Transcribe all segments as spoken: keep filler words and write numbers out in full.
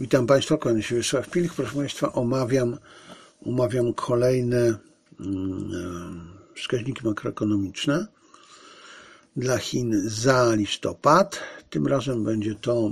Witam Państwa, kłaniam się Wiesław Pilch. Proszę Państwa, omawiam, omawiam kolejne wskaźniki makroekonomiczne dla Chin za listopad. Tym razem będzie to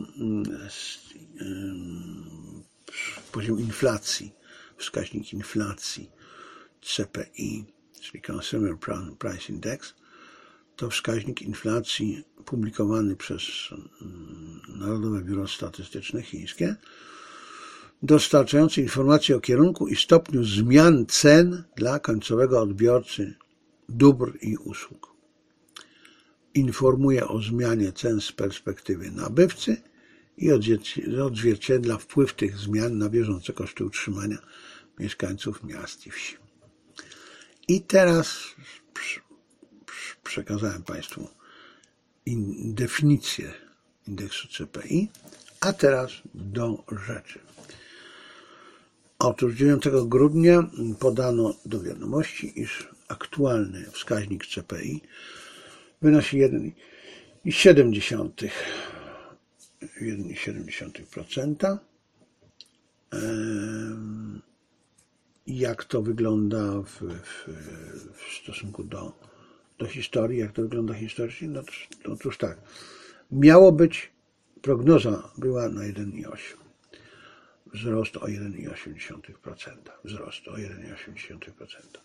poziom inflacji, wskaźnik inflacji C P I, czyli Consumer Price Index. To wskaźnik inflacji publikowany przez Narodowe Biuro Statystyczne chińskie, dostarczający informacje o kierunku i stopniu zmian cen dla końcowego odbiorcy dóbr i usług. Informuje o zmianie cen z perspektywy nabywcy i odzwierciedla wpływ tych zmian na bieżące koszty utrzymania mieszkańców miast i wsi. I teraz przekazałem Państwu definicję indeksu C P I, a teraz do rzeczy. Otóż dziewiątego grudnia podano do wiadomości, iż aktualny wskaźnik C P I wynosi jeden i siedem procent. Jak to wygląda w, w, w stosunku do, do historii, jak to wygląda historycznie? No to, to, otóż tak. Miało być, prognoza była na jeden i osiem. Wzrost o jeden i osiem procent. Wzrost o jeden i osiem procent.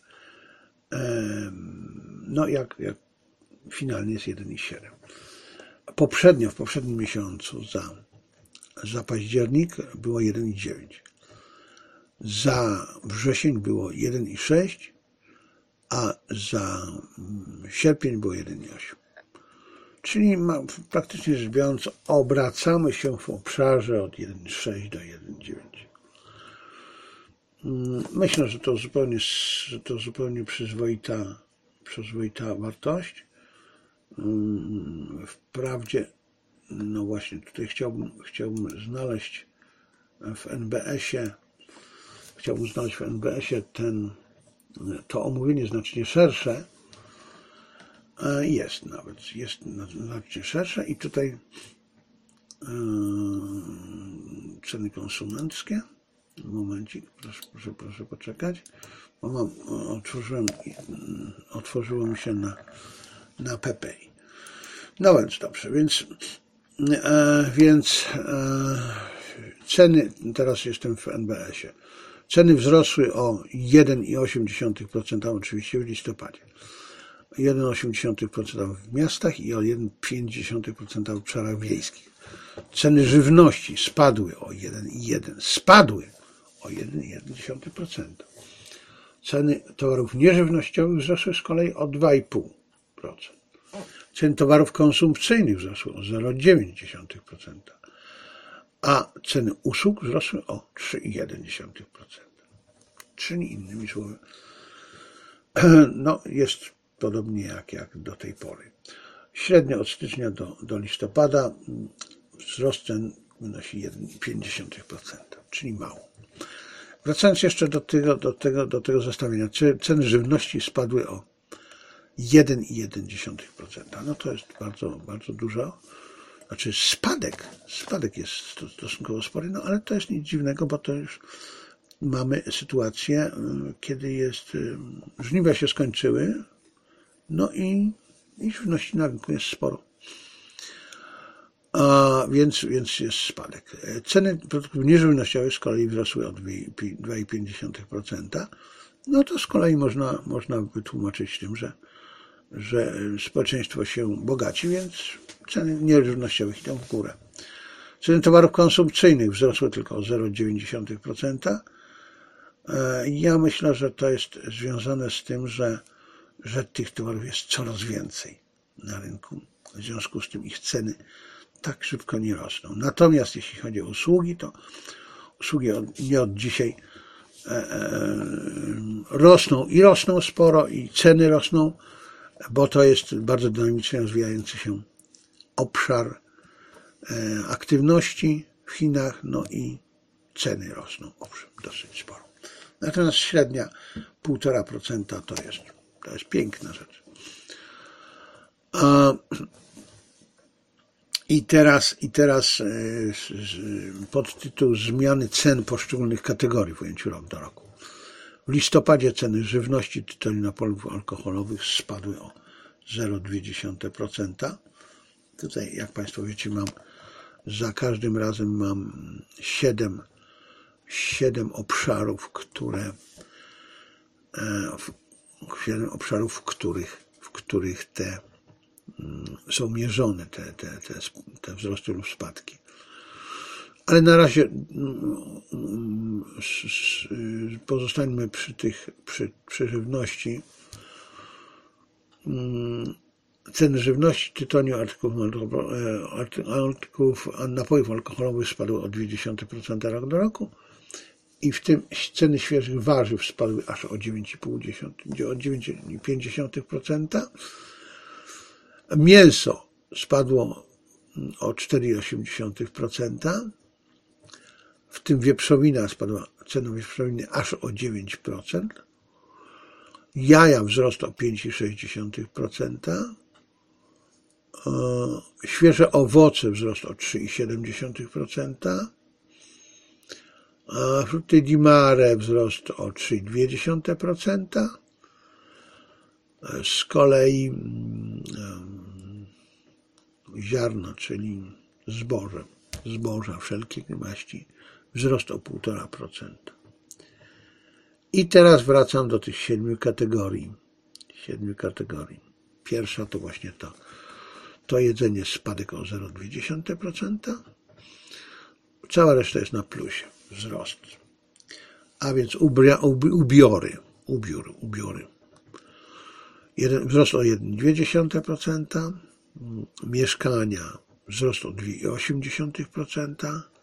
No jak, jak finalnie jest jeden i siedem. Poprzednio, w poprzednim miesiącu za, za październik było jeden i dziewięć. Za wrzesień było jeden i sześć, a za sierpień było jeden i osiem. Czyli praktycznie rzecz biorąc obracamy się w obszarze od jeden i sześć do jeden i dziewięć. Myślę, że to zupełnie, że to zupełnie przyzwoita, przyzwoita wartość. Wprawdzie, no właśnie tutaj chciałbym, chciałbym znaleźć w N B S-ie, chciałbym znaleźć w N B S-ie ten, to omówienie znacznie szersze. Jest nawet, jest znacznie szersze i tutaj yy, ceny konsumenckie. Momencik, proszę, proszę, proszę poczekać, bo mam, otworzyłem, otworzyło mi się na, na P P I. No więc dobrze, więc, e, więc e, ceny, teraz jestem w N B S-ie. Ceny wzrosły o jeden i osiem procent oczywiście w listopadzie. jeden i osiem procent w miastach i o jeden i pięć procent w obszarach wiejskich. Ceny żywności spadły o jeden i jeden spadły o jeden i jeden procent. Ceny towarów nieżywnościowych wzrosły z kolei o dwa i pół procent. Ceny towarów konsumpcyjnych wzrosły o zero i dziewięć procent, a ceny usług wzrosły o trzy i jeden procent. Czyli innymi słowy, no jest podobnie jak, jak do tej pory. Średnio od stycznia do, do listopada wzrost cen wynosi jeden i pięć procent, czyli mało. Wracając jeszcze do tego, do tego, do tego zestawienia, ceny żywności spadły o jeden i jeden procent. No to jest bardzo, bardzo dużo. Znaczy spadek, spadek jest stosunkowo spory, no ale to jest nic dziwnego, bo to już mamy sytuację, kiedy jest, żniwa się skończyły, no i, i żywności na rynku jest sporo. A więc, więc jest spadek. Ceny produktów nieżywnościowych z kolei wzrosły o dwa i pięć procent. No to z kolei można, można wytłumaczyć tym, że, że społeczeństwo się bogaci, więc ceny nieżywnościowych idą w górę. Ceny towarów konsumpcyjnych wzrosły tylko o zero i dziewięć procent. Ja myślę, że to jest związane z tym, że, że tych towarów jest coraz więcej na rynku. W związku z tym ich ceny tak szybko nie rosną. Natomiast jeśli chodzi o usługi, to usługi od, nie od dzisiaj e, e, rosną i rosną sporo i ceny rosną, bo to jest bardzo dynamicznie rozwijający się obszar e, aktywności w Chinach, no i ceny rosną, owszem, dosyć sporo. Natomiast średnia półtora procenta to jest, to jest piękna rzecz. A I teraz, i teraz podtytuł zmiany cen poszczególnych kategorii w ujęciu rok do roku. W listopadzie ceny żywności, tytoniu, napojów alkoholowych spadły o zero przecinek dwa procent. Tutaj, jak Państwo wiecie, mam za każdym razem mam siedem, siedem obszarów, które siedem obszarów, w których, w których te są mierzone te, te, te, te wzrosty lub spadki. Ale na razie pozostańmy przy tych, przy, przy żywności. Ceny żywności, tytoniu, artykułów, artykułów napojów alkoholowych spadły o zero przecinek dwa procent rok do roku i w tym ceny świeżych warzyw spadły aż o dziewięć przecinek pięć procent. Mięso spadło o cztery przecinek osiem procent, w tym wieprzowina spadła, cena wieprzowiny aż o dziewięć procent, jaja wzrost o pięć przecinek sześć procent, świeże owoce wzrost o trzy przecinek siedem procent, frutti di mare wzrost o trzy przecinek dwa procent, z kolei ziarno, czyli zboże, zboża wszelkich maści, wzrost o półtora procent. I teraz wracam do tych siedmiu kategorii. Siedmiu kategorii. Pierwsza to właśnie to. To jedzenie spadek o zero przecinek dwa procent. Cała reszta jest na plusie. Wzrost. A więc ubria, ubiory. Ubiór, ubiory. Jeden, wzrost o jeden przecinek dwa procent. Mieszkania wzrost o dwa przecinek osiem procent.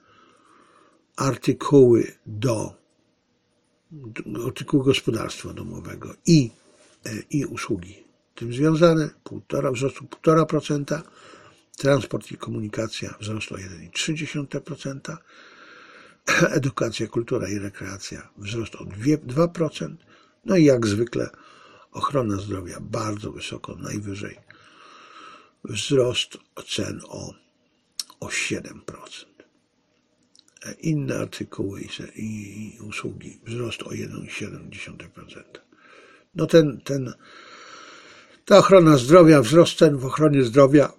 Artykuły do artykułu gospodarstwa domowego i, i usługi tym związane półtora, wzrostu półtora procent. Transport i komunikacja wzrost o jeden przecinek trzy procent. Edukacja, kultura i rekreacja wzrost o dwa procent. No i jak zwykle ochrona zdrowia bardzo wysoko, najwyżej. Wzrost cen o, o siedem procent. Inne artykuły i usługi wzrost o jeden przecinek siedem procent. No ten, ten, ta ochrona zdrowia, wzrost cen w ochronie zdrowia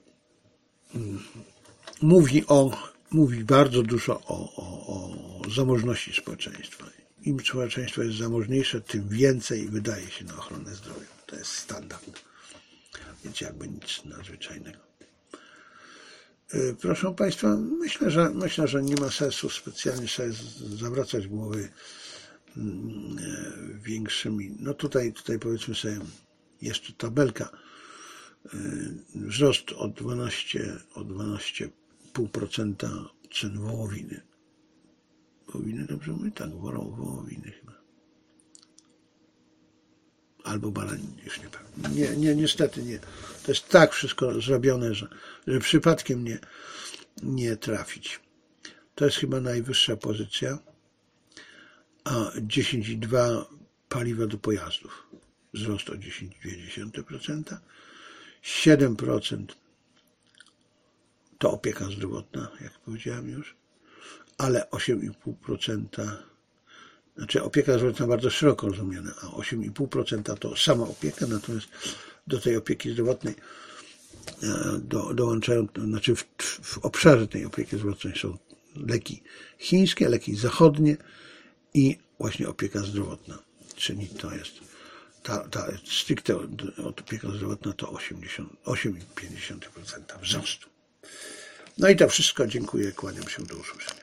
mówi o, mówi bardzo dużo o, o, o zamożności społeczeństwa. Im społeczeństwo jest zamożniejsze, tym więcej wydaje się na ochronę zdrowia. To jest standard. Więc jakby nic nadzwyczajnego. Proszę Państwa, myślę, że myślę, że nie ma sensu specjalnie sobie zawracać głowy większymi. No tutaj, tutaj powiedzmy sobie jeszcze tabelka. Wzrost o dwanaście przecinek pięć procent cen wołowiny. Wołowiny, dobrze mówię? Tak, wołowiny chyba. Albo baraniny, już nie pamiętam. Nie, nie, niestety nie. To jest tak wszystko zrobione, że, że przypadkiem nie, nie trafić. To jest chyba najwyższa pozycja. A dziesięć przecinek dwa procent paliwa do pojazdów. Wzrost o dziesięć przecinek dwa procent. siedem procent to opieka zdrowotna, jak powiedziałem już. Ale osiem przecinek pięć procent Znaczy opieka zdrowotna bardzo szeroko rozumiana, a osiem przecinek pięć procent to sama opieka, natomiast do tej opieki zdrowotnej do, dołączają, znaczy w, w obszarze tej opieki zdrowotnej są leki chińskie, leki zachodnie i właśnie opieka zdrowotna, czyli to jest ta, ta stricte opieka zdrowotna to osiem przecinek pięć procent wzrostu. No i to wszystko, dziękuję, kłaniam się, do usłyszenia.